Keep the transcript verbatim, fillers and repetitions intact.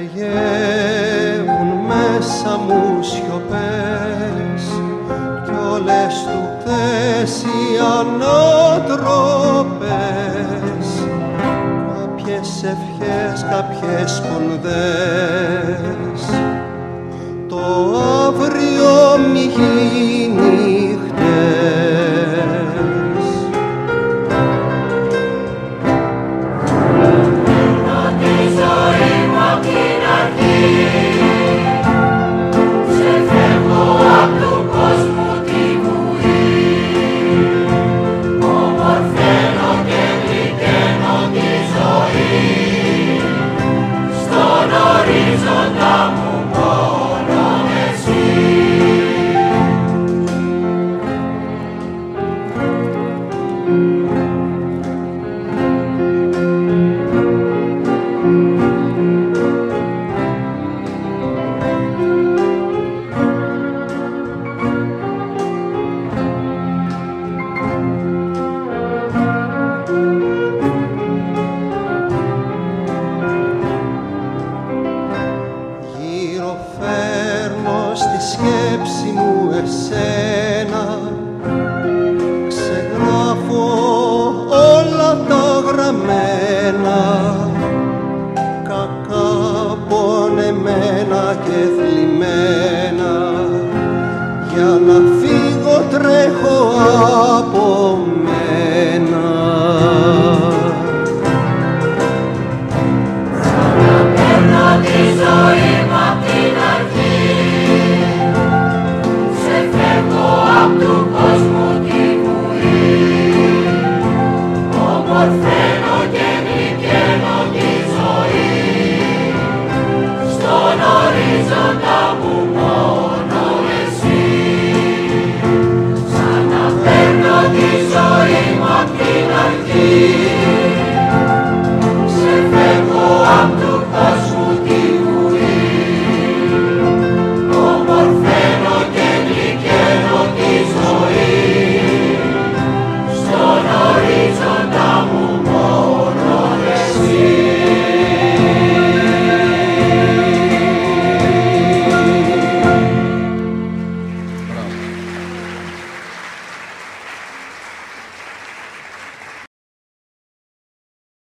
Μεγεύουν μέσα μου σιωπές κι όλες τούτες οι ανατροπές, κάποιες ευχές, κάποιες σπονδές, το αύριο μη γίνει χτες. Παίρνω τη ζωή μου απ' την αρχή, ξεφεύγω απ' του κόσμου τη βουή, ομορφαίνω και γλυκαίνω τη ζωή, στον ορίζοντα μου μόνο εσύ. Γύρω φέρνω στη σκέψη μου εσένα, ξεγράφω όλα τα γραμμένα, κακά πονεμένα και θλιμμένα.